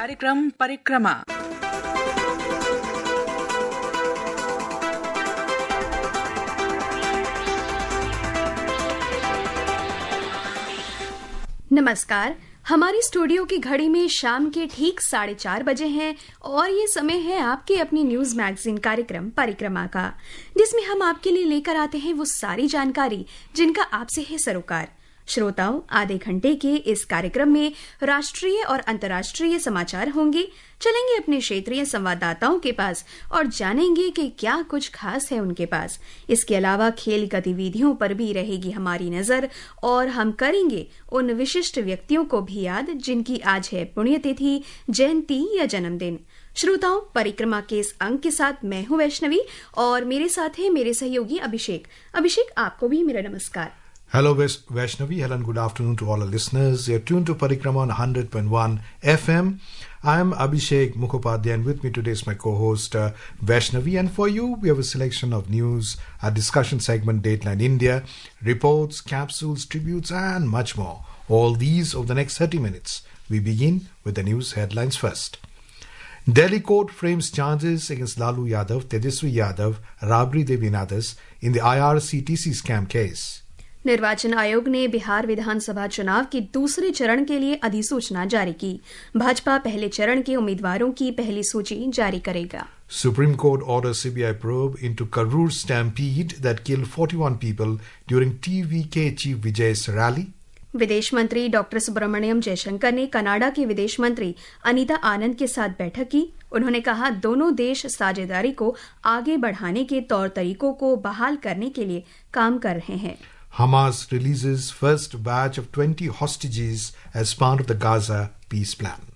कार्यक्रम परिक्रमा। नमस्कार। हमारी स्टूडियो की घड़ी में शाम के ठीक 4:30 बजे हैं और ये समय है आपके अपनी न्यूज मैगजीन कार्यक्रम परिक्रमा का, जिसमें हम आपके लिए लेकर आते हैं वो सारी जानकारी जिनका आपसे है सरोकार। श्रोताओं, आधे घंटे के इस कार्यक्रम में राष्ट्रीय और अंतर्राष्ट्रीय समाचार होंगे। चलेंगे अपने क्षेत्रीय संवाददाताओं के पास और जानेंगे कि क्या कुछ खास है उनके पास। इसके अलावा खेल गतिविधियों पर भी रहेगी हमारी नजर और हम करेंगे उन विशिष्ट व्यक्तियों को भी याद जिनकी आज है पुण्यतिथि, जयंती या जन्मदिन। श्रोताओं, परिक्रमा के इस अंक के साथ मैं हूं वैष्णवी और मेरे साथ है मेरे सहयोगी अभिषेक। अभिषेक, आपको भी मेरा नमस्कार। Hello Vaishnavi, hello and good afternoon to all our listeners. You're tuned to Parikrama on 100.1 FM. I am Abhishek Mukhopadhyay and with me today is my co-host Vaishnavi, and for you we have a selection of news, a discussion segment, Dateline India, reports, capsules, tributes and much more. All these over the next 30 minutes. We begin with the news headlines first. Delhi court frames charges against Lalu Yadav, Tejaswi Yadav, Rabri Devi and others in the IRCTC scam case. निर्वाचन आयोग ने बिहार विधानसभा चुनाव के दूसरे चरण के लिए अधिसूचना जारी की। भाजपा पहले चरण के उम्मीदवारों की पहली सूची जारी करेगा। Supreme Court orders CBI probe into Karur stampede that killed 41 people during TVK Chief Vijay's rally. विदेश मंत्री डॉक्टर सुब्रमण्यम जयशंकर ने कनाडा के विदेश मंत्री अनीता आनंद के साथ बैठक की। उन्होंने कहा, दोनों देश साझेदारी को आगे बढ़ाने के तौर तरीकों को बहाल करने के लिए काम कर रहे हैं। Hamas releases first batch of 20 hostages as part of the Gaza peace plan.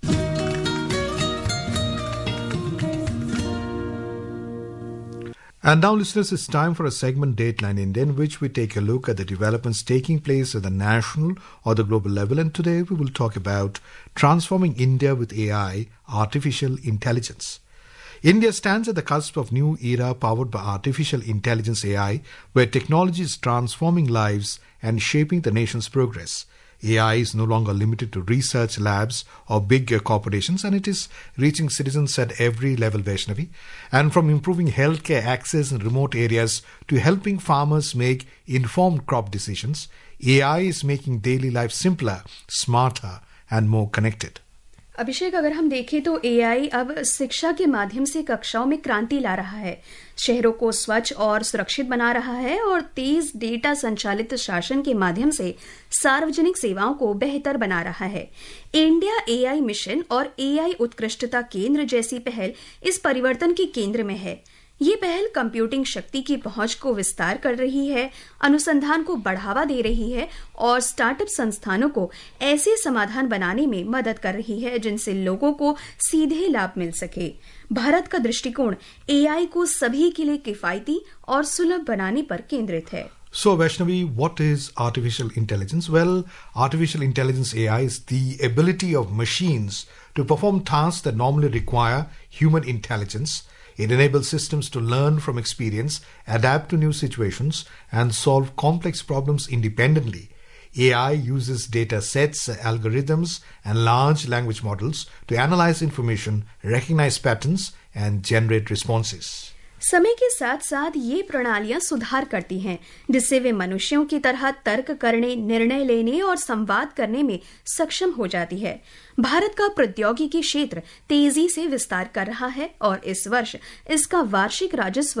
And now, listeners, it's time for a segment, Dateline India, in which we take a look at the developments taking place at the national or the global level. And today we will talk about transforming India with AI, artificial intelligence. India stands at the cusp of new era powered by artificial intelligence AI, where technology is transforming lives and shaping the nation's progress. AI is no longer limited to research labs or big corporations, and it is reaching citizens at every level, Vaishnavi. And from improving healthcare access in remote areas to helping farmers make informed crop decisions, AI is making daily life simpler, smarter and more connected. अभिषेक, अगर हम देखें तो AI अब शिक्षा के माध्यम से कक्षाओं में क्रांति ला रहा है, शहरों को स्वच्छ और सुरक्षित बना रहा है और तेज डेटा संचालित शासन के माध्यम से सार्वजनिक सेवाओं को बेहतर बना रहा है। इंडिया एआई मिशन और एआई उत्कृष्टता केंद्र जैसी पहल इस परिवर्तन के केंद्र में है। ये पहल कंप्यूटिंग शक्ति की पहुंच को विस्तार कर रही है, अनुसंधान को बढ़ावा दे रही है और स्टार्टअप संस्थानों को ऐसे समाधान बनाने में मदद कर रही है जिनसे लोगों को सीधे लाभ मिल सके। भारत का दृष्टिकोण एआई को सभी के लिए किफायती और सुलभ बनाने पर केंद्रित है। So, Vaishnavi, what is artificial intelligence? Well, artificial intelligence AI is the ability of machines to perform tasks that normally require human intelligence. It enables systems to learn from experience, adapt to new situations, and solve complex problems independently. AI uses data sets, algorithms, and large language models to analyze information, recognize patterns, and generate responses. समय के साथ साथ ये प्रणालियां सुधार करती हैं, जिससे वे मनुष्यों की तरह तर्क करने, निर्णय लेने और संवाद करने में सक्षम हो जाती है। भारत का प्रौद्योगिकी क्षेत्र तेजी से विस्तार कर रहा है और इस वर्ष इसका वार्षिक राजस्व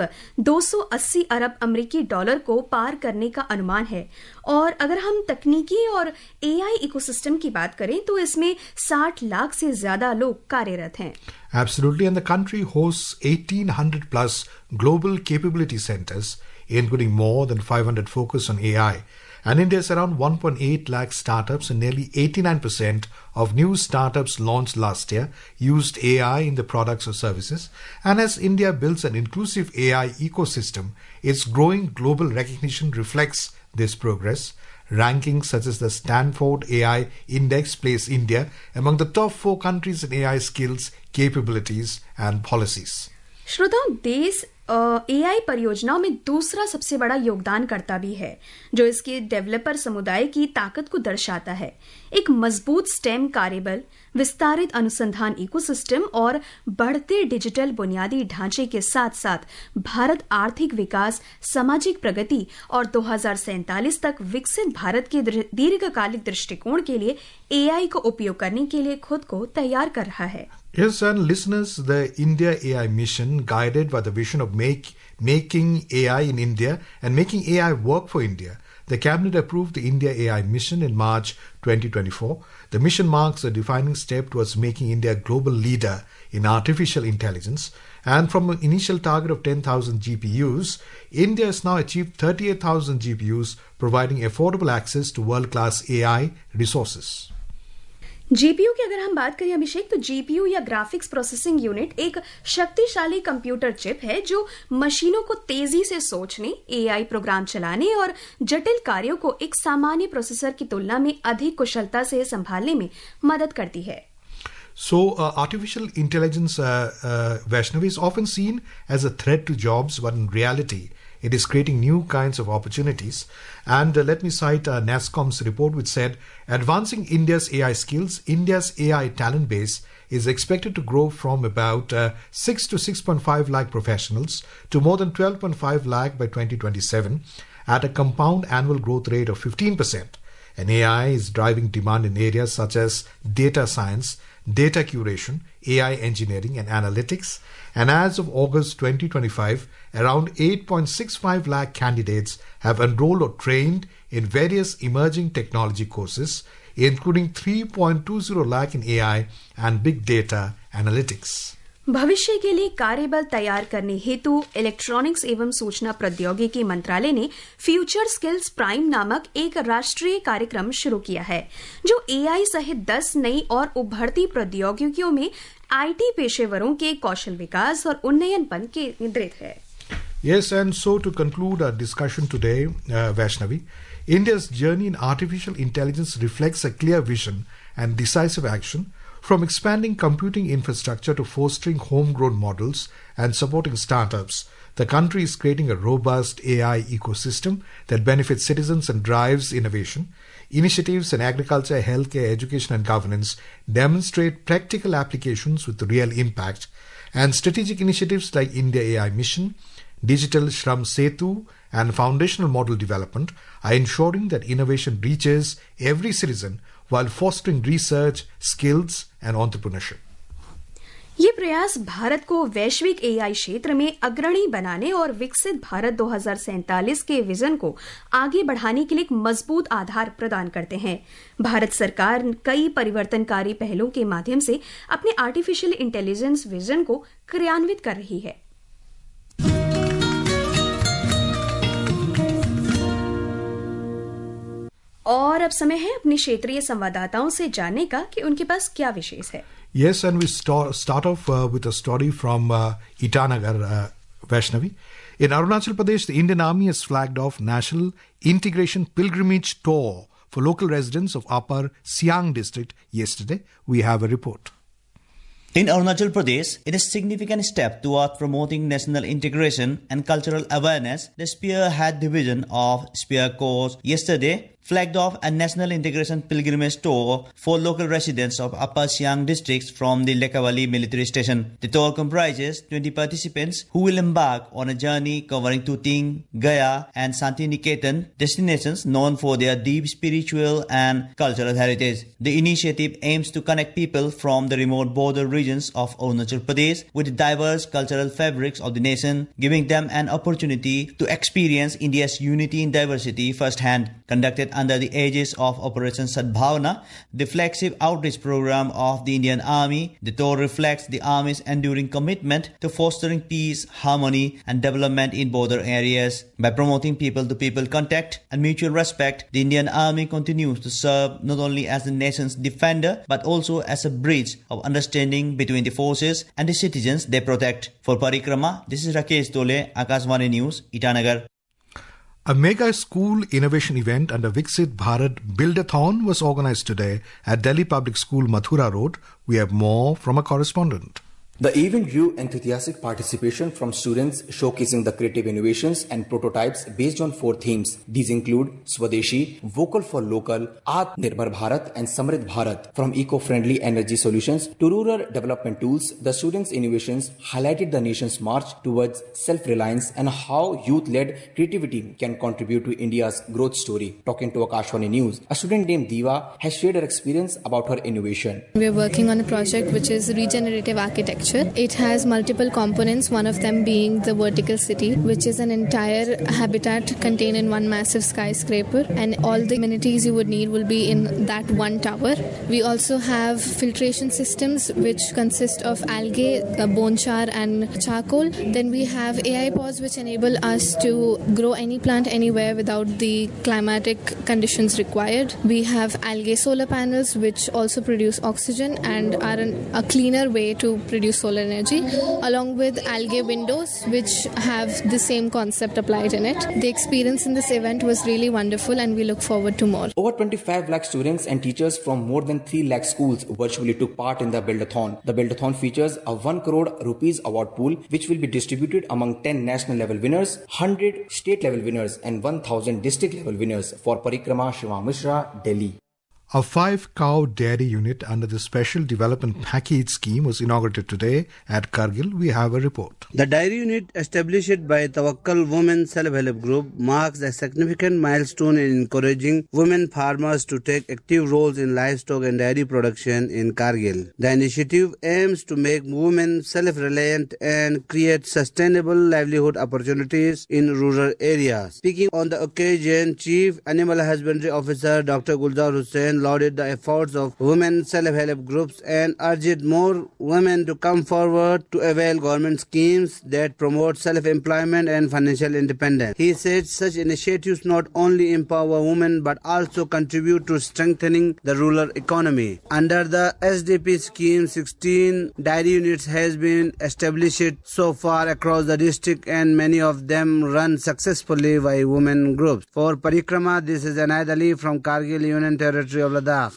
280 अरब अमेरिकी डॉलर को पार करने का अनुमान है। और अगर हम तकनीकी और एआई इकोसिस्टम की बात करें तो इसमें 60 लाख से ज्यादा लोग कार्यरत हैं। Absolutely, and the country hosts 1,800 plus global capability centers, including more than 500 focused on AI. And India's around 1.8 lakh startups, and nearly 89% of new startups launched last year used AI in the products or services. And as India builds an inclusive AI ecosystem, its growing global recognition reflects this progress. Rankings such as the Stanford AI Index place India among the top 4 countries in AI skills, capabilities and policies. श्रोताओं, देश AI परियोजनाओं में दूसरा सबसे बड़ा योगदानकर्ता भी है, जो इसके डेवलपर समुदाय की ताकत को दर्शाता है। एक मजबूत स्टेम कार्यबल, विस्तारित अनुसंधान इकोसिस्टम और बढ़ते डिजिटल बुनियादी ढांचे के साथ साथ भारत आर्थिक विकास, सामाजिक प्रगति और 2047 तक विकसित भारत के दीर्घकालिक दृष्टिकोण के लिए एआई का उपयोग करने के लिए खुद को तैयार कर रहा है। Yes, and listeners, the India AI mission, guided by the vision of making AI in India and making AI work for India. The Cabinet approved the India AI mission in March 2024. The mission marks a defining step towards making India a global leader in artificial intelligence. And from an initial target of 10,000 GPUs, India has now achieved 38,000 GPUs, providing affordable access to world-class AI resources. GPU की अगर हम बात करें अभिषेक, तो GPU या graphics processing unit एक शक्तिशाली computer chip है जो मशीनों को तेजी से सोचने, एआई प्रोग्राम चलाने और जटिल कार्यों को एक सामान्य प्रोसेसर की तुलना में अधिक कुशलता से संभालने में मदद करती है। So, artificial intelligence, Vaishnavi, is often seen as a threat to jobs, but in reality, it is creating new kinds of opportunities. And let me cite NASSCOM's report, which said, advancing India's AI skills, India's AI talent base is expected to grow from about 6 to 6.5 lakh professionals to more than 12.5 lakh by 2027 at a compound annual growth rate of 15%. And AI is driving demand in areas such as data science, data curation, AI engineering and analytics. And as of August 2025, around 8.65 lakh candidates have enrolled or trained in various emerging technology courses, including 3.20 lakh in AI and big data analytics. भविष्य के लिए कार्यबल तैयार करने हेतु electronics एवं सूचना प्रौद्योगिकी मंत्रालय ने फ्यूचर स्किल्स प्राइम नामक एक राष्ट्रीय कार्यक्रम शुरू किया है, जो एआई सहित 10 नई और उभरती प्रौद्योगिकियों में आईटी पेशेवरों के कौशल विकास और उन्नयन पर केंद्रित है। Yes, and so to conclude our discussion today, Vaishnavi, India's journey in artificial intelligence reflects a clear vision and decisive action. From expanding computing infrastructure to fostering homegrown models and supporting startups, the country is creating a robust AI ecosystem that benefits citizens and drives innovation. Initiatives in agriculture, healthcare, education and governance demonstrate practical applications with real impact, and strategic initiatives like India AI Mission, Digital Shram Setu and foundational model development are ensuring that innovation reaches every citizen while fostering research, skills and entrepreneurship. ये प्रयास भारत को वैश्विक AI क्षेत्र में अग्रणी बनाने और विकसित भारत 2047 के विजन को आगे बढ़ाने के लिए एक मजबूत आधार प्रदान करते हैं। भारत सरकार कई परिवर्तनकारी पहलों के माध्यम से अपने आर्टिफिशियल इंटेलिजेंस विजन को क्रियान्वित कर रही है। और अब समय है अपने क्षेत्रीय संवाददाताओं से जानने का कि उनके पास क्या विशेष है। Yes, and we start off with a story from Itanagar, Vaishnavi. In Arunachal Pradesh, the Indian Army has flagged off National Integration Pilgrimage Tour for local residents of Upper Siang district yesterday. We have a report. In Arunachal Pradesh, in a significant step toward promoting national integration and cultural awareness, the Spearhead Division of Spear Corps yesterday flagged off a national integration pilgrimage tour for local residents of Upper Siang districts from the Lekawali military station. The tour comprises 20 participants who will embark on a journey covering Tuting, Gaya and Santiniketan, destinations known for their deep spiritual and cultural heritage. The initiative aims to connect people from the remote border regions of Arunachal Pradesh with the diverse cultural fabrics of the nation, giving them an opportunity to experience India's unity in diversity firsthand. Conducted under the aegis of Operation Sadbhavana, the flagship outreach program of the Indian Army, the tour reflects the Army's enduring commitment to fostering peace, harmony and development in border areas. By promoting people-to-people contact and mutual respect, the Indian Army continues to serve not only as the nation's defender but also as a bridge of understanding between the forces and the citizens they protect. For Parikrama, this is Rakesh Dole, Akashvani News, Itanagar. A mega school innovation event under Viksit Bharat Buildathon was organized today at Delhi Public School, Mathura Road. We have more from a correspondent. The event drew enthusiastic participation from students showcasing the creative innovations and prototypes based on 4 themes. These include Swadeshi, Vocal for Local, Atmanirbhar Bharat and Samriddh Bharat. From eco-friendly energy solutions to rural development tools, the students' innovations highlighted the nation's march towards self-reliance and how youth-led creativity can contribute to India's growth story. Talking to Akashvani News, a student named Diva has shared her experience about her innovation. We are working on a project which is regenerative architecture. It has multiple components, one of them being the vertical city, which is an entire habitat contained in one massive skyscraper, and all the amenities you would need will be in that one tower. We also have filtration systems which consist of algae, bone char and charcoal. Then we have AI pods which enable us to grow any plant anywhere without the climatic conditions required. We have algae solar panels which also produce oxygen and are a cleaner way to produce solar energy, along with algae windows which have the same concept applied in it. The experience in this event was really wonderful and we look forward to more. Over 25 lakh students and teachers from more than 3 lakh schools virtually took part in the Buildathon. The Buildathon features a 1 crore rupees award pool which will be distributed among 10 national level winners, 100 state level winners and 1000 district level winners. For Parikrama, Shiva Mishra, Delhi. A 5-cow dairy unit under the Special Development Package scheme was inaugurated today at Kargil. We have a report. The dairy unit established by Tawakkal Women Self-Help Group marks a significant milestone in encouraging women farmers to take active roles in livestock and dairy production in Kargil. The initiative aims to make women self-reliant and create sustainable livelihood opportunities in rural areas. Speaking on the occasion, Chief Animal Husbandry Officer Dr. Gulzar Hussain lauded the efforts of women self-help groups and urged more women to come forward to avail government schemes that promote self-employment and financial independence. He said such initiatives not only empower women but also contribute to strengthening the rural economy. Under the SDP scheme, 16 dairy units has been established so far across the district and many of them run successfully by women groups. For Parikrama, this is Anaid Ali from Kargil Union Territory of Ladakh.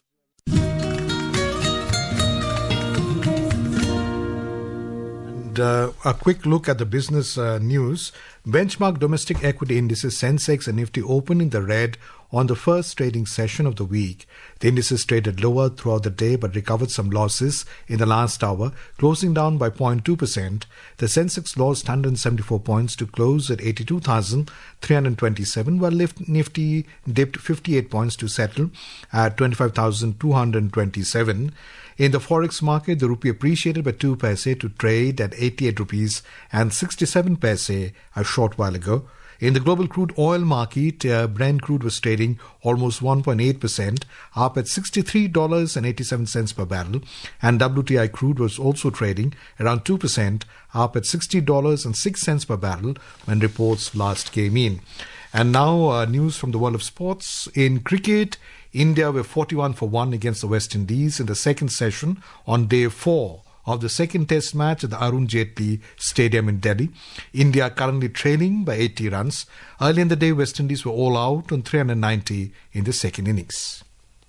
And a quick look at the business news. Benchmark domestic equity indices Sensex and Nifty opened in the red on the first trading session of the week. The indices traded lower throughout the day but recovered some losses in the last hour, closing down by 0.2%. The Sensex lost 174 points to close at 82,327, while Nifty dipped 58 points to settle at 25,227. In the forex market, the rupee appreciated by 2 paise to trade at 88 rupees and 67 paise a short while ago. In the global crude oil market, Brent crude was trading almost 1.8%, up at $63.87 per barrel, and WTI crude was also trading around 2%, up at $60.06 per barrel when reports last came in. And now news from the world of sports. In cricket, India were 41-1 against the West Indies in the second session on day 4 of the second test match at the Arun Jaitley Stadium in Delhi. India currently trailing by 80 runs. Early in the day, West Indies were all out on 390 in the second innings.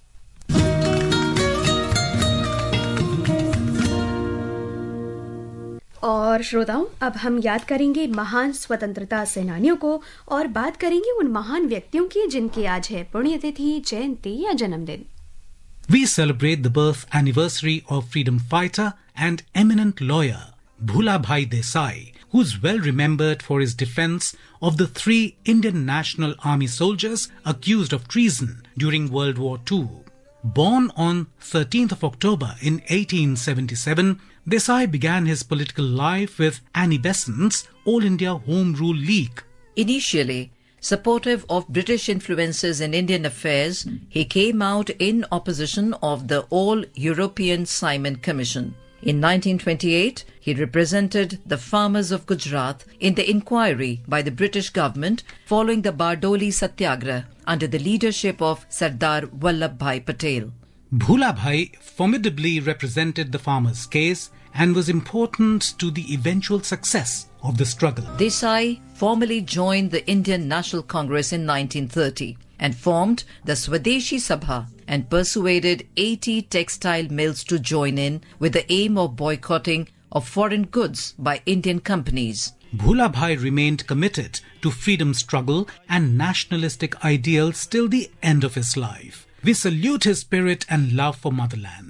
और श्रोताओं, अब हम याद करेंगे महान स्वतंत्रता सेनानियों को और बात करेंगे उन महान व्यक्तियों की जिनकी आज है पुण्यतिथि, जयंती या जन्मदिन. We celebrate the birth anniversary of freedom fighter and eminent lawyer Bhula Bhai Desai, who is well remembered for his defense of the 3 Indian National Army soldiers accused of treason during World War II. Born on 13th of October in 1877, Desai began his political life with Annie Besant's All India Home Rule League. Initially supportive of British influences in Indian affairs, he came out in opposition of the All-European Simon Commission. In 1928, he represented the farmers of Gujarat in the inquiry by the British government following the Bardoli Satyagraha under the leadership of Sardar Vallabhbhai Patel. Bhula Bhai formidably represented the farmers' case and was important to the eventual success of the struggle. Desai formally joined the Indian National Congress in 1930 and formed the Swadeshi Sabha and persuaded 80 textile mills to join in with the aim of boycotting of foreign goods by Indian companies. Bhula Bhai remained committed to freedom struggle and nationalistic ideals till the end of his life. We salute his spirit and love for motherland.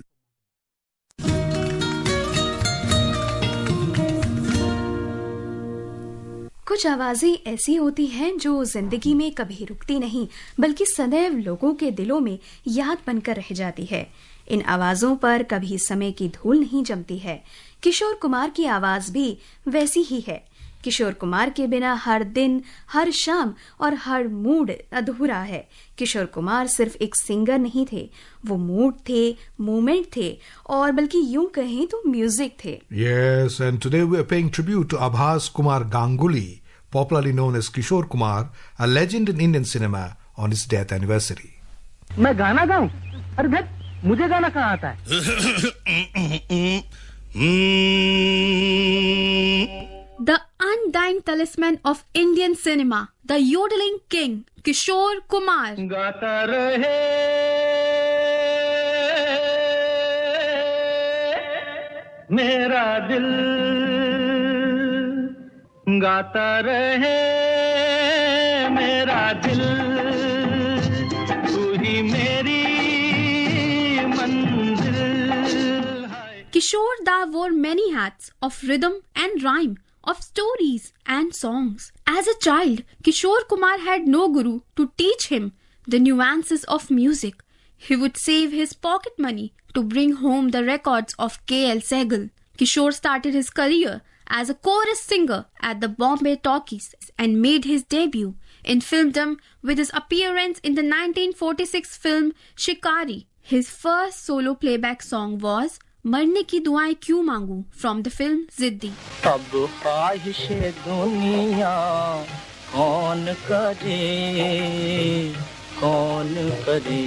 कुछ आवाजें ऐसी होती हैं जो जिंदगी में कभी रुकती नहीं, बल्कि सदैव लोगों के दिलों में याद बनकर रह जाती है। इन आवाजों पर कभी समय की धूल नहीं जमती है। किशोर कुमार की आवाज भी वैसी ही है। किशोर कुमार के बिना हर दिन, हर शाम और हर मूड अधूरा है। किशोर कुमार सिर्फ एक सिंगर नहीं थे, वो मूड थे, मोमेंट थे, और बल्कि यूं कहें तो म्यूजिक थे। Yes, and today we are paying tribute to Abhas Kumar Ganguly, popularly known as Kishore Kumar, a legend in Indian cinema, on his death anniversary. मैं गाना गाऊं? अरे भाई, मुझे गाना कहाँ आता है? The undying talisman of Indian cinema, the yodeling king, Kishore Kumar. गाता रहे मेरा दिल, गाता रहे मेरा दिल, तू ही मेरी मंजिल। Kishore Da wore many hats of rhythm and rhyme, of stories and songs. As a child, Kishore Kumar had no guru to teach him the nuances of music. He would save his pocket money to bring home the records of K.L. Sehgal. Kishore started his career as a chorus singer at the Bombay Talkies and made his debut in filmdom with his appearance in the 1946 film Shikari. His first solo playback song was मरने की दुआएं क्यों मांगू from the film जिद्दी। अब ख्वाहिशे दुनिया कौन करे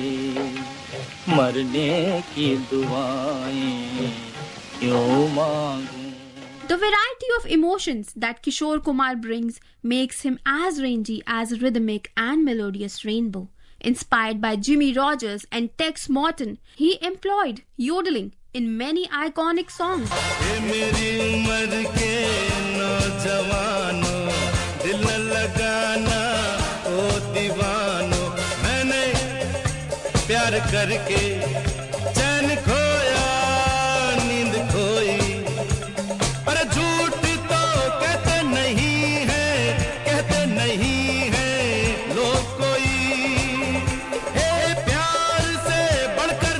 मरने की दुआएं क्यों मांगू। The variety of emotions that Kishore Kumar brings makes him as rangy as a rhythmic and melodious rainbow. Inspired by Jimmy Rogers and Tex Morton, he employed yodeling in many iconic songs. मेरी उम्र के नौजवानों दिल लगाना ओ दीवानों, मैंने प्यार करके चैन खोया नींद खोई। अरे झूठ तो कहते नहीं है लोग कोई, प्यार से बढ़कर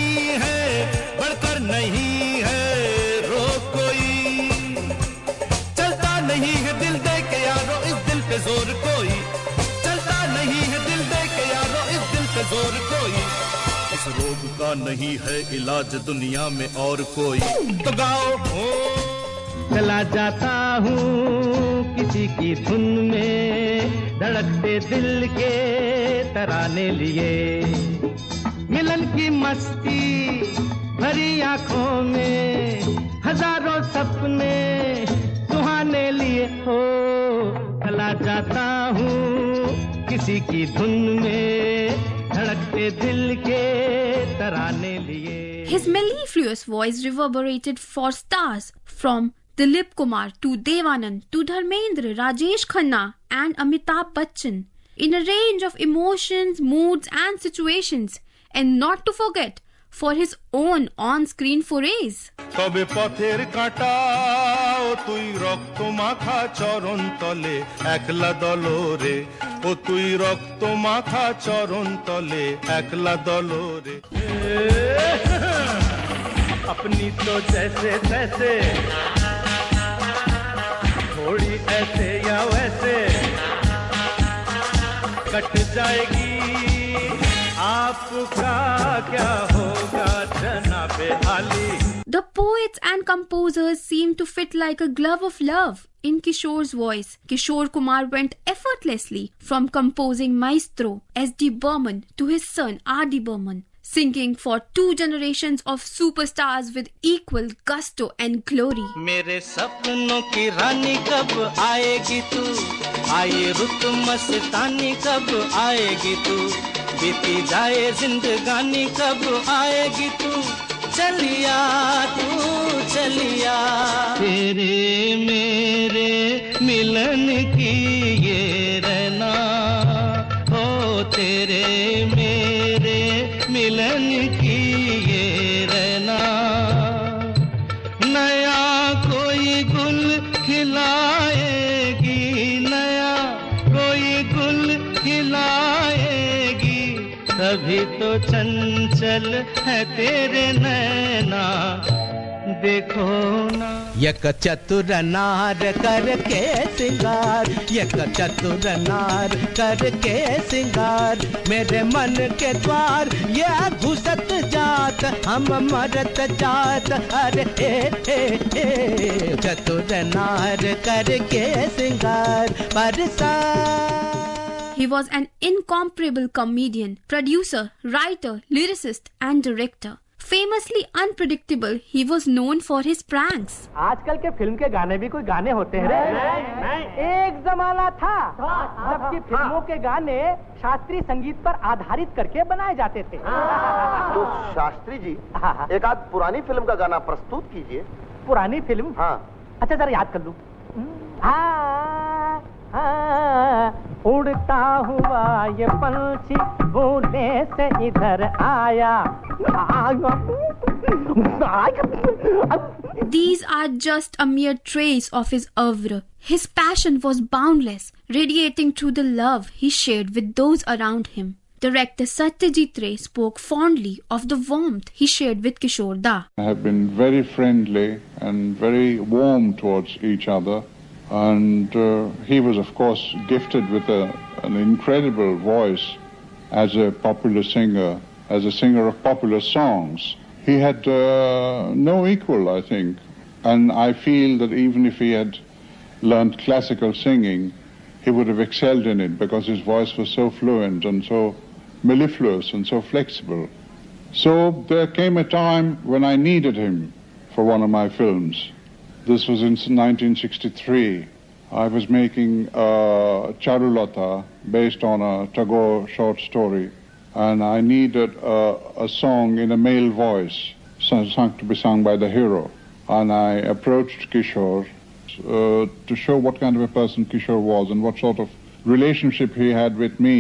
नहीं है रोक कोई। चलता नहीं है दिल दे के यारो इस दिल पे जोर कोई, चलता नहीं है दिल दे के यारो इस दिल पे जोर कोई। इस रोग का नहीं है इलाज दुनिया में और कोई, तो गाओ हो। चला जाता हूँ किसी की धुन में, धड़कते दिल के तराने लिए, मिलन की मस्ती भरी आंखों में, हजारों सपने सुहाने लिए हो। चला जाता हूँ किसी की धुन में, धड़कते दिल के तराने लिए। His mellifluous voice reverberated for stars from Dilip Kumar to Devanand to Dharmendra, Rajesh Khanna and Amitabh Bachchan in a range of emotions, moods and situations, and not to forget for his own on-screen forays. তবে পথের কাঁটা ও তুই রক্ত মাখা চরণ তলে একলা দলরে, ও তুই রক্ত মাখা চরণ তলে একলা দলরে। अपनी तो जैसे तैसे, थोड़ी ऐसे या वैसे कट जाएगी, आपका क्या होगा जनाबे आली। The poets and composers seemed to fit like a glove of love in Kishore's voice. Kishore Kumar went effortlessly from composing Maestro S.D. Burman to his son R.D. Burman, singing for two generations of superstars with equal gusto and glory. मेरे सपनों की रानी कब आएगी तू, आए रुत मस्तानी कब आएगी तू, बीती जाए जिंदगानी कब आएगी तू, चलिया तेरे मेरे मिलन की ये रहना ओ तेरे मेरे मिलन की ये रहना नया कोई गुल खिलाएगी नया कोई गुल खिलाएगी तभी तो चंचल है तेरे नैना देखो ना यक चतुर नार करके सिंगार यक चतुर नार करके सिंगार मेरे मन के द्वार ये घुसत जात हम मरत जात अरे चतुर नार करके सिंगार बरसा He was an incomparable comedian, producer, writer, lyricist and director. Famously unpredictable, he was known for his pranks. आजकल के फिल्म के गाने भी कोई गाने होते हैं नहीं। एक जमाना था जबकि फिल्मों के गाने शास्त्रीय संगीत पर आधारित करके बनाए जाते थे। तो शास्त्री जी एक आध पुरानी फिल्म का गाना प्रस्तुत कीजिए। पुरानी फिल्म? हाँ। अच्छा जरा याद कर लूं। उड़ता हुआ ये पंछी भूले से इधर आया। These are just a mere trace of his oeuvre. His passion was boundless, radiating through the love he shared with those around him. Director Satyajit Ray spoke fondly of the warmth he shared with Kishore Da. I have been very friendly and very warm towards each other. And he was, of course, gifted with an incredible voice as a popular singer, as a singer of popular songs. He had no equal, I think. And I feel that even if he had learned classical singing, he would have excelled in it because his voice was so fluent and so mellifluous and so flexible. So there came a time when I needed him for one of my films. This was in 1963. I was making Charulata based on a Tagore short story, and I needed a song in a male voice, sung to be sung by the hero. And I approached Kishore to show what kind of a person Kishore was and what sort of relationship he had with me.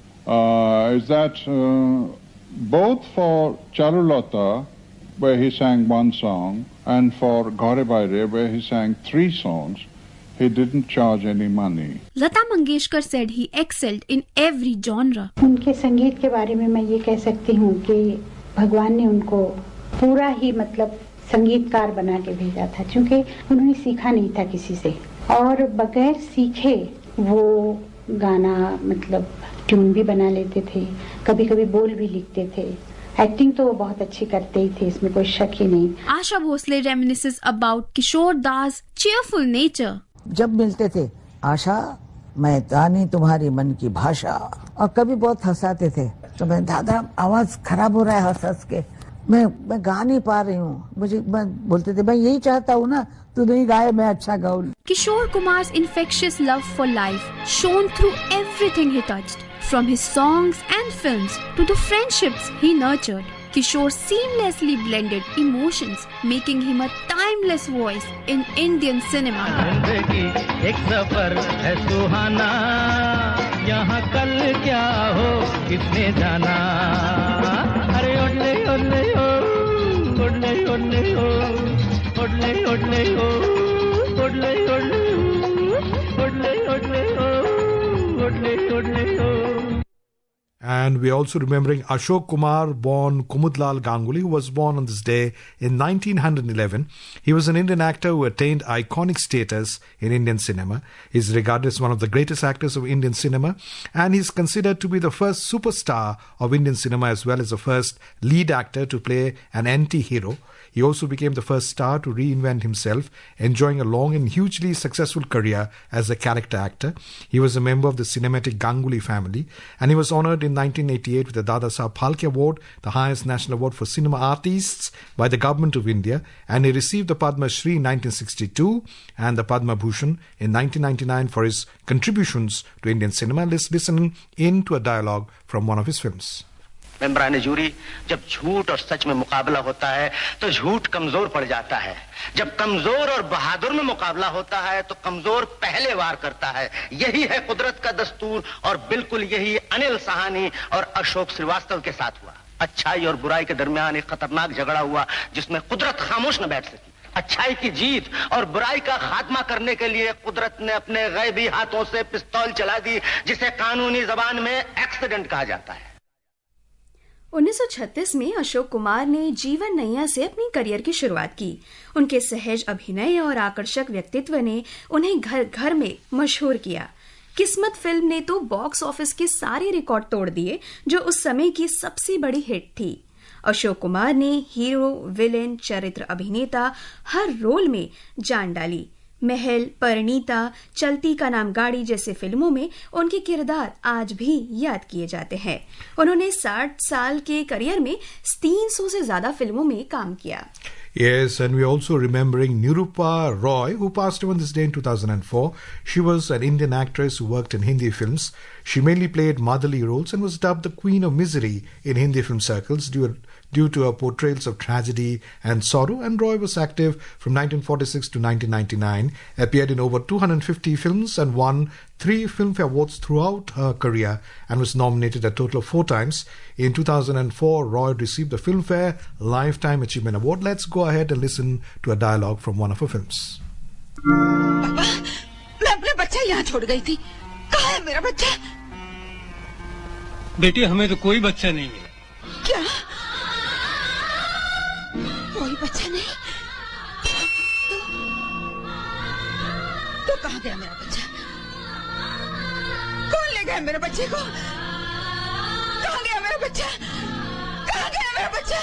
Is that both for Charulata, where he sang one song, and for Ghare Baire, where he sang 3 songs, he didn't charge any money. Lata Mangeshkar said he excelled in every genre. उनके संगीत के बारे में मैं ये कह सकती हूँ कि भगवान ने उनको पूरा ही मतलब संगीतकार बना के भेजा था, क्योंकि उन्होंने सीखा नहीं था किसी से और बगैर सीखे वो गाना मतलब ट्यून भी बना लेते थे, कभी-कभी बोल भी लिखते थे। एक्टिंग तो वो बहुत अच्छी करते ही थे, इसमें कोई शक ही नहीं। Asha Bhosle reminisces about Kishore Das cheerful nature. जब मिलते थे, आशा मैं जानी तुम्हारी मन की भाषा, और कभी बहुत हंसाते थे तो मैं दादा आवाज खराब हो रहा है हंस के, मैं गा नहीं पा रही हूँ, मैं बोलते थे मैं यही चाहता हूँ ना तू नहीं गाए मैं अच्छा गाऊं। Kishore Kumar's infectious love for life shone through everything he touched, from his songs and films to the friendships he nurtured. Kishore seamlessly blended emotions, making him a timeless voice in Indian cinema. एक सफर है सुहाना, यहाँ कल क्या हो किसने जाना। अरे ओडले ओडले हो, ओडले ओडले हो, ओडले ओडले हो, ओडले ओडले हो, ओडले ओडले हो, ओडले ओडले हो। And we're also remembering Ashok Kumar, born Kumudlal Ganguly, who was born on this day in 1911. He was an Indian actor who attained iconic status in Indian cinema. He's regarded as one of the greatest actors of Indian cinema, and he's considered to be the first superstar of Indian cinema as well as the first lead actor to play an anti-hero. He also became the first star to reinvent himself, enjoying a long and hugely successful career as a character actor. He was a member of the cinematic Ganguly family, and he was honoured in 1988 with the Dada Saheb Phalke Award, the highest national award for cinema artists by the Government of India, and he received the Padma Shri in 1962 and the Padma Bhushan in 1999 for his contributions to Indian cinema. Let's listen in to a dialogue from one of his films. मेंबरान jury, जब झूठ और सच में मुकाबला होता है तो झूठ कमजोर पड़ जाता है। जब कमजोर और बहादुर में मुकाबला होता है तो कमजोर पहले वार करता है। यही है कुदरत का दस्तूर और बिल्कुल यही अनिल साहनी और अशोक श्रीवास्तव के साथ हुआ। अच्छाई और बुराई के दरमियान एक खतरनाक झगड़ा हुआ जिसमें कुदरत खामोश न बैठ सकी। अच्छाई की जीत और बुराई का खात्मा करने के लिए कुदरत ने अपने गैबी हाथों से पिस्तौल चला दी, जिसे कानूनी जबान में एक्सीडेंट कहा जाता है। 1936 में अशोक कुमार ने जीवन नैया से अपनी करियर की शुरुआत की। उनके सहज अभिनय और आकर्षक व्यक्तित्व ने उन्हें घर घर में मशहूर किया। किस्मत फिल्म ने तो बॉक्स ऑफिस के सारे रिकॉर्ड तोड़ दिए, जो उस समय की सबसे बड़ी हिट थी। अशोक कुमार ने हीरो, विलेन, चरित्र अभिनेता हर रोल में जान डाली। महल, परिणीता, चलती का नाम गाड़ी जैसे फिल्मों में उनके किरदार आज भी याद किए जाते हैं। उन्होंने 60 साल के करियर में 300 से ज्यादा फिल्मों में काम किया। Yes, and we're also remembering Nirupa Roy, who passed away on this day in 2004. She was an Indian actress who worked in Hindi films. She mainly played motherly roles and was dubbed the Queen of Misery in Hindi film circles due to her portrayals of tragedy and sorrow. And Roy was active from 1946 to 1999, appeared in over 250 films and won 3 Filmfare Awards throughout her career and was nominated a total of 4 times. In 2004, Roy received the Filmfare Lifetime Achievement Award. Let's go ahead and listen to a dialogue from one of her films. पापा, मैं अपना बच्चा यहाँ छोड़ गई थी। कहाँ है मेरा बच्चा? बेटी, हमें तो कोई बच्चा नहीं है। क्या? कोई बच्चा नहीं? तो कहाँ गया मेरा बच्चा? कौन ले गया मेरे बच्चे को? कहाँ गया मेरा बच्चा? कहाँ गया मेरा बच्चा?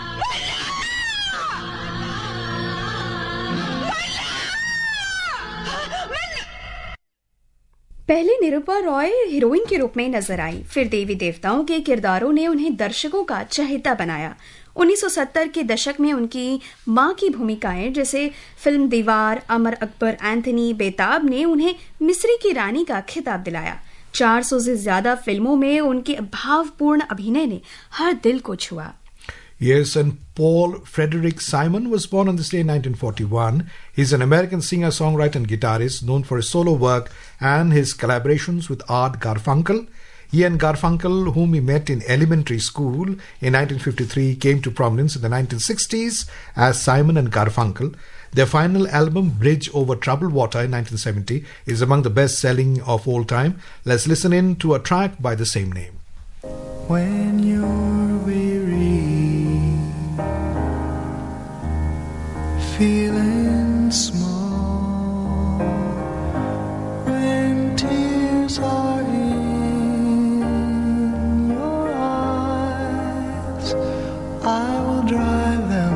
पहले निरूपा रॉय हीरोइन के रूप में नजर आई, फिर देवी देवताओं के किरदारों ने उन्हें दर्शकों का चहेता बनाया। 1970 के दशक में उनकी मां की भूमिकाएं जैसे फिल्म दीवार, अमर अकबर एंथनी, बेताब ने उन्हें मिस्री की रानी का खिताब दिलाया। 400 से ज्यादा फिल्मों में उनके भावपूर्ण अभिनय ने हर दिल को छुआ। Yes, and Paul Frederick Simon was born on this day in 1941. He's an American singer, songwriter and guitarist known for his solo work and his collaborations with Art Garfunkel. He and Garfunkel, whom he met in elementary school in 1953, came to prominence in the 1960s as Simon and Garfunkel. Their final album, Bridge Over Troubled Water in 1970, is among the best-selling of all time. Let's listen in to a track by the same name. When you're weary, feeling small, when tears are in your eyes, I will dry them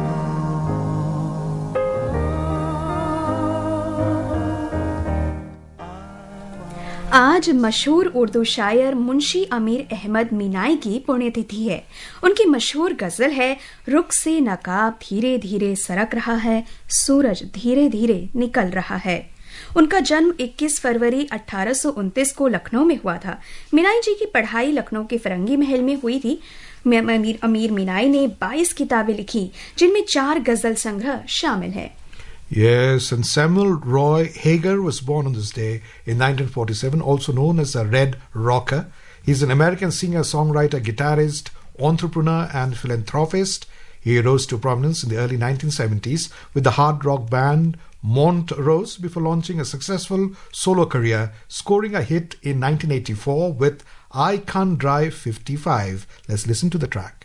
आज मशहूर उर्दू शायर मुंशी अमीर अहमद मीनाई की पुण्यतिथि है। उनकी मशहूर गजल है, रुख से नकाब धीरे धीरे सरक रहा है, सूरज धीरे धीरे निकल रहा है। उनका जन्म 21 फरवरी 1829 को लखनऊ में हुआ था। मीनाई जी की पढ़ाई लखनऊ के फिरंगी महल में हुई थी। अमीर मीनाई ने 22 किताबें लिखी, जिनमें 4 गजल संग्रह शामिल है। Yes, and Samuel Roy Hager was born on this day in 1947, also known as a Red Rocker. He's an American singer, songwriter, guitarist, entrepreneur and philanthropist. He rose to prominence in the early 1970s with the hard rock band Montrose before launching a successful solo career, scoring a hit in 1984 with I Can't Drive 55. Let's listen to the track.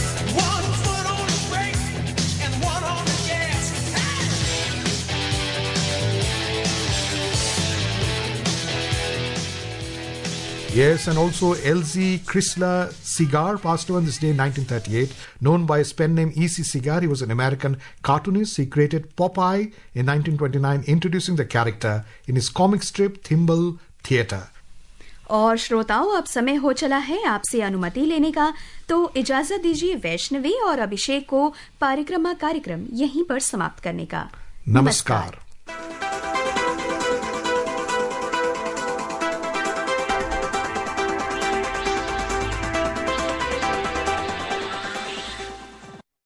Yes, and also Elzie Chrysler Segar passed away on this day in 1938. Known by his pen name E.C. Segar, he was an American cartoonist. He created Popeye in 1929, introducing the character in his comic strip Thimble Theatre. और श्रोताओं, अब समय हो चला है आपसे अनुमति लेने का, तो इजाजत दीजिए वैष्णवी और अभिषेक को कार्यक्रम यहीं पर समाप्त करने का। नमस्कार।